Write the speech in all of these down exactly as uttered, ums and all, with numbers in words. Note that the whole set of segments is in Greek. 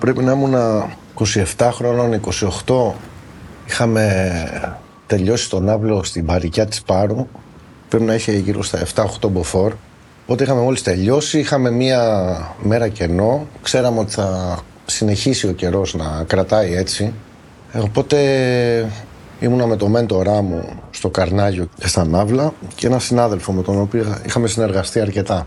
πρέπει να ήμουν είκοσι επτά χρονών, είκοσι οκτώ. Είχαμε τελειώσει τον ναύλο στην Παρικιά της Πάρου. Πρέπει να είχε γύρω στα επτά οκτώ μποφόρ. Οπότε είχαμε μόλις τελειώσει, είχαμε μία μέρα κενό. Ξέραμε ότι θα συνεχίσει ο καιρός να κρατάει έτσι. Οπότε ήμουνα με το μέντορά μου στο Καρνάγιο και στα Ναύλα και ένα συνάδελφο με τον οποίο είχαμε συνεργαστεί αρκετά.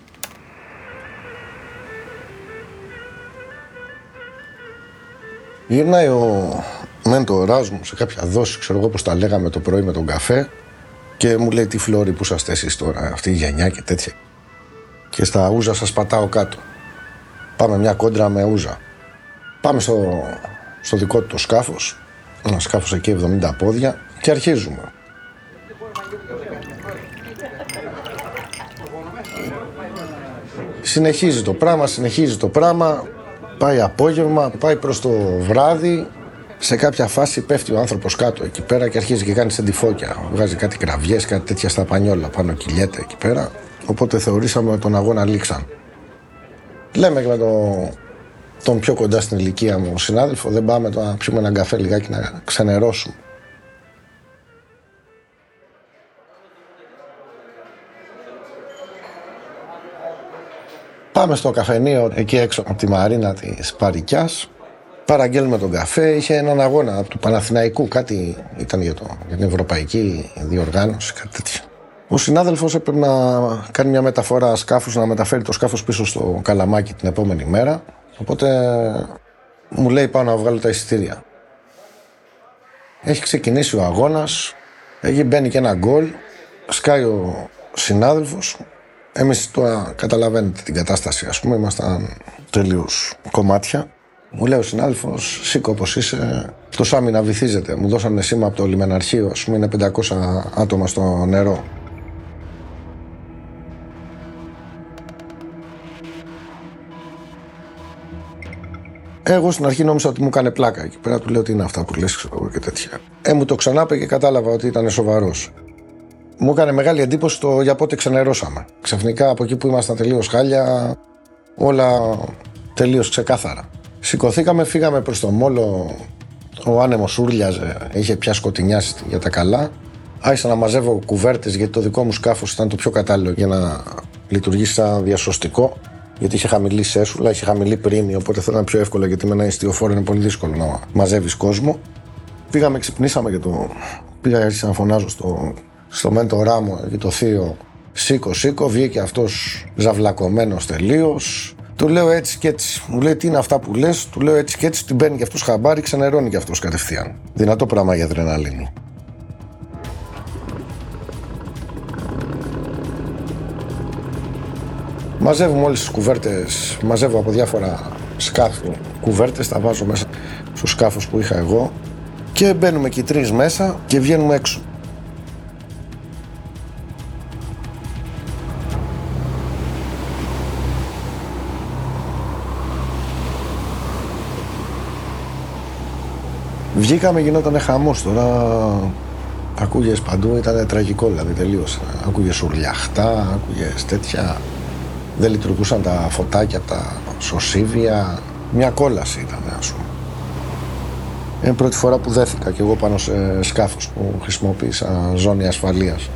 Γυρνάει ο μέντοράς μου σε κάποια δόση, ξέρω εγώ πώς τα λέγαμε το πρωί με τον καφέ, και μου λέει: τι φλόρι που είσαστε εσείς τώρα, αυτή η γενιά και τέτοια. Και στα ούζα σας πατάω κάτω. Πάμε μια κόντρα με ούζα. Πάμε στο, στο δικό του το σκάφος, ένα σκάφος εκεί εβδομήντα πόδια, και αρχίζουμε. Συνεχίζει το πράγμα, συνεχίζει το πράγμα, πάει απόγευμα, πάει προς το βράδυ. Σε κάποια φάση πέφτει ο άνθρωπος κάτω εκεί πέρα και αρχίζει και κάνει σεντιφόκια. Βγάζει κάτι κραυγές, κάτι τέτοια στα πανιόλα, πάνω κυλιέται εκεί πέρα. Οπότε θεωρήσαμε τον αγώνα λήξαν. Λέμε και με τον, τον πιο κοντά στην ηλικία μου συνάδελφο: δεν πάμε τώρα να πιούμε έναν καφέ λιγάκι να ξενερώσουμε. Πάμε στο καφενείο εκεί έξω από τη μαρίνα της Παρικιάς. Παραγγέλνουμε τον καφέ. Είχε έναν αγώνα του Παναθηναϊκού, κάτι ήταν για, το, για την ευρωπαϊκή διοργάνωση, κάτι τέτοιο. Ο συνάδελφος έπρεπε να κάνει μια μεταφορά σκάφους, να μεταφέρει το σκάφος πίσω στο Καλαμάκι την επόμενη μέρα. Οπότε μου λέει: πάω να βγάλω τα εισιτήρια. Έχει ξεκινήσει ο αγώνας, έχει μπαίνει και ένα γκολ, σκάει ο συνάδελφος. Εμείς τώρα καταλαβαίνετε την κατάσταση, ας πούμε, ήμασταν τελείως κομμάτια. Μου λέει ο συνάδελφος: σήκω όπως είσαι, το Σάμι να βυθίζεται. Μου δώσανε σήμα από το λιμεναρχείο, ας πούμε, είναι πεντακόσια άτομα στο νερό. Εγώ στην αρχή νόμιζα ότι μου έκανε πλάκα εκεί πέρα, του λέω: τι είναι αυτά που λες, ξέρω εγώ, και τέτοια. Ε, μου το ξανάπε και κατάλαβα ότι ήταν σοβαρός. Μου έκανε μεγάλη εντύπωση το για πότε ξενερώσαμε. Ξαφνικά από εκεί που ήμασταν τελείως χάλια, όλα τελείως ξεκάθαρα. Σηκωθήκαμε, φύγαμε προς το μόλο. Ο άνεμος ούρλιαζε, είχε πια σκοτεινιάσει για τα καλά. Άρχισα να μαζεύω κουβέρτες, γιατί το δικό μου σκάφος ήταν το πιο κατάλληλο για να λειτουργήσει σαν διασωστικό. Γιατί είχε χαμηλή σέσουλα, είχε χαμηλή πρίμη, οπότε θα ήταν πιο εύκολο, γιατί με ένα ιστιοφόρο είναι πολύ δύσκολο να μαζεύεις κόσμο. Πήγαμε, ξυπνήσαμε και το. Πήγα, άρχισα να φωνάζω στο, στο μέντορά μου και το θείο: σήκω, σήκω. Βγήκε αυτός ζαυλακωμένος τελείως. Του λέω έτσι και έτσι. Μου λέει: τι είναι αυτά που λες. Του λέω έτσι και έτσι. Την παίρνει και αυτός χαμπάρι, ξενερώνει και αυτός κατευθείαν. Δυνατό πράγμα για αδρεναλίνη. Μαζεύουμε όλες τις κουβέρτες, μαζεύω από διάφορα σκάφη κουβέρτες, τα βάζω μέσα στο σκάφος που είχα εγώ και μπαίνουμε και οι τρεις μέσα και βγαίνουμε έξω. Βγήκαμε, γινότανε χαμός τώρα. Ακούγες παντού, ήταν τραγικό δηλαδή τελείως. Ακούγες ουρλιαχτά, ακούγες τέτοια. Δεν λειτουργούσαν τα φωτάκια από τα σωσίβια. Μια κόλαση ήταν, ας πούμε. Είναι η πρώτη φορά που δέθηκα κι εγώ πάνω σε σκάφος που χρησιμοποίησα ζώνη ασφαλείας.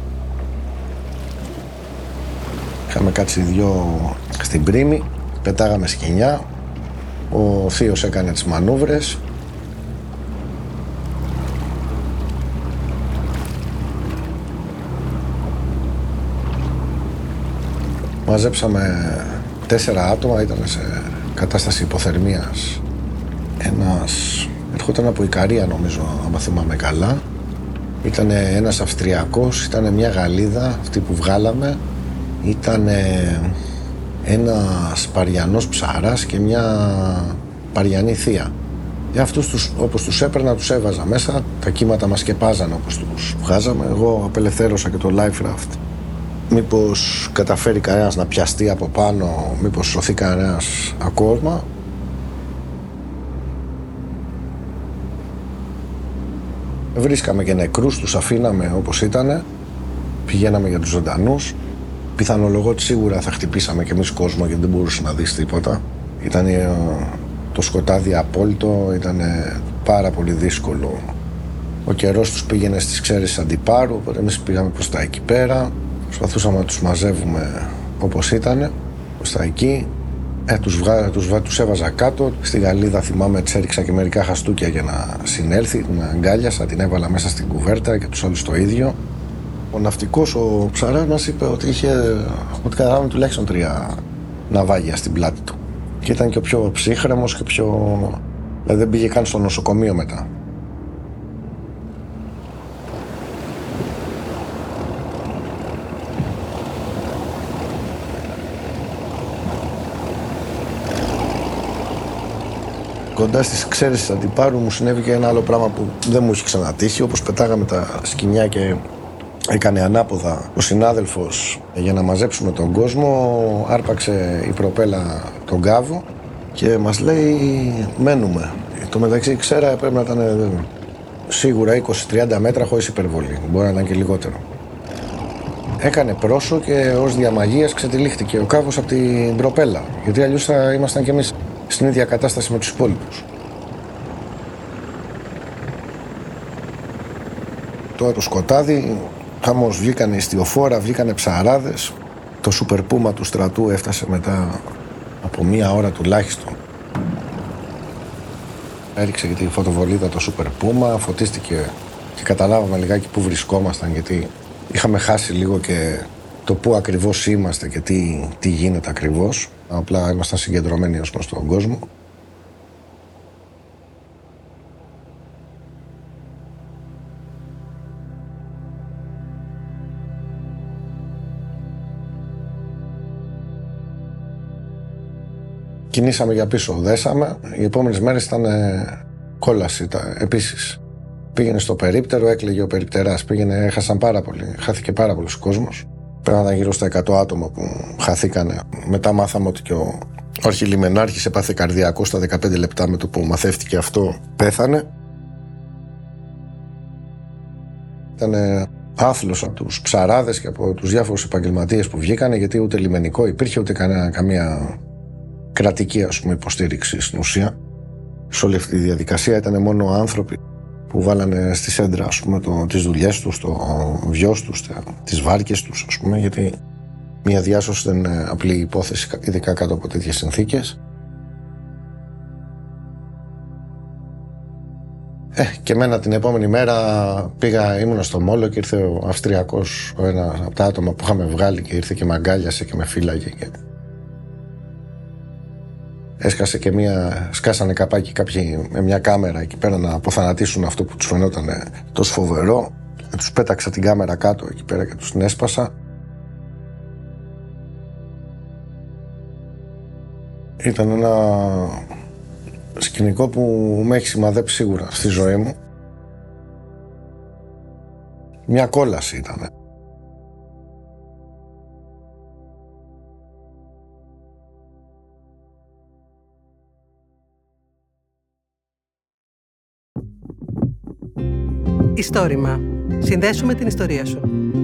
Είχαμε κάτσει δυο στην πρίμη, πετάγαμε σκοινιά. Ο θείος έκανε τις μανούβρες. Μαζέψαμε τέσσερα άτομα, ήταν σε κατάσταση υποθερμίας. Ένας ερχόταν από Ικαρία, νομίζω, αν θυμάμαι καλά. Ήταν ένας Αυστριακός, ήταν μια Γαλλίδα, αυτή που βγάλαμε. Ήταν ένας Παριανός ψαράς και μια Παριανή θεία. Για αυτούς, τους, όπως τους έπαιρνα, τους έβαζα μέσα. Τα κύματα μας σκεπάζαν όπως τους βγάζαμε. Εγώ απελευθέρωσα και το life raft. Μήπως καταφέρει κανένας να πιαστεί από πάνω, μήπως σωθεί κανένας ακόμα. Βρίσκαμε και νεκρούς, τους αφήναμε όπως ήτανε. Πηγαίναμε για τους ζωντανούς. Πιθανολογώ ότι σίγουρα θα χτυπήσαμε κι εμείς κόσμο, γιατί δεν μπορούσε να δεις τίποτα. Ήταν το σκοτάδι απόλυτο, ήταν πάρα πολύ δύσκολο. Ο καιρός τους πήγαινε στις Ξέρεις Αντιπάρου, οπότε εμείς πήγαμε προς τα εκεί πέρα. Προσπαθούσαμε να τους μαζεύουμε όπως ήταν, προς τα εκεί. Ε, τους, βγα, τους, τους έβαζα κάτω. Στη Γαλλίδα θυμάμαι της έριξα και μερικά χαστούκια για να συνέλθει. Την αγκάλιασα, την έβαλα μέσα στην κουβέρτα και τους άλλους το ίδιο. Ο ναυτικός, ο ψαράς μας είπε ότι είχε, ότι καταλάβαμε τουλάχιστον τρία ναυάγια στην πλάτη του. Και ήταν και ο πιο ψύχρεμος και πιο... Δηλαδή δεν πήγε καν στο νοσοκομείο μετά. Κοντά στις Ξέρεις Αντιπάρου μου συνέβη και ένα άλλο πράγμα που δεν μου είχε ξανατύχει. Όπως πετάγαμε τα σκοινιά και έκανε ανάποδα ο συνάδελφος για να μαζέψουμε τον κόσμο, άρπαξε η προπέλα τον κάβο και μας λέει μένουμε. Το μεταξύ ξέρα πρέπει να ήταν σίγουρα είκοσι με τριάντα μέτρα χωρίς υπερβολή, μπορεί να ήταν και λιγότερο. Έκανε πρόσω και ως διαμαγείας ξετυλίχτηκε ο κάβος από την προπέλα, γιατί αλλιώς θα ήμασταν κι εμείς στην ίδια κατάσταση με τους υπόλοιπους. Τώρα το σκοτάδι, χαμός, βγήκανε ιστιοφόρα, βγήκανε ψαράδες. Το σούπερ πούμα του στρατού έφτασε μετά από μία ώρα τουλάχιστον. Έριξε και τη φωτοβολίδα το σούπερ πούμα, φωτίστηκε και καταλάβαμε λιγάκι που βρισκόμασταν, γιατί είχαμε χάσει λίγο και το πού ακριβώς είμαστε και τι, τι γίνεται ακριβώς. Απλά ήμασταν συγκεντρωμένοι ως προς τον κόσμο. Κινήσαμε για πίσω, δέσαμε. Οι επόμενες μέρες ήταν ε, κόλαση τα, επίσης. Πήγαινε στο περίπτερο, έκλαιγε ο περιπτεράς. Πήγαινε, έχασαν πάρα πολύ, χάθηκε πάρα πολλός κόσμος. Πρέπει να ήταν γύρω στα εκατό άτομα που χαθήκανε. Μετά μάθαμε ότι και ο, ο αρχιλιμενάρχης έπαθε καρδιακό στα δεκαπέντε λεπτά, με το που μαθεύτηκε αυτό πέθανε. Ήταν άθλος από τους ψαράδες και από τους διάφορους επαγγελματίες που βγήκανε, γιατί ούτε λιμενικό υπήρχε, ούτε κανένα, καμία κρατική, ας πούμε, υποστήριξη στην ουσία. Σε όλη αυτή τη διαδικασία ήταν μόνο άνθρωποι που βάλανε στη σέντρα, ας πούμε, το, τις δουλειές τους, το βιός τους, τις βάρκες τους, ας πούμε, γιατί μια διάσωση δεν είναι απλή υπόθεση, ειδικά κάτω από τέτοιες συνθήκες. Ε, και εμένα την επόμενη μέρα πήγα, ήμουνα στο Μόλο και ήρθε ο Αυστριακός, ο ένα από τα άτομα που είχαμε βγάλει, και ήρθε και με αγκάλιασε και με φύλαγε και έσκασε και μία, σκάσανε καπάκι κάποιοι με μια κάμερα εκεί πέρα να αποθανατήσουν αυτό που τους φαινόταν τόσο φοβερό. Τους πέταξα την κάμερα κάτω εκεί πέρα και τους την έσπασα. Ήταν ένα σκηνικό που με έχει σημαδέψει σίγουρα στη ζωή μου. Μια κόλαση ήταν. Ιστόρημα. Συνδέσου με την ιστορία σου.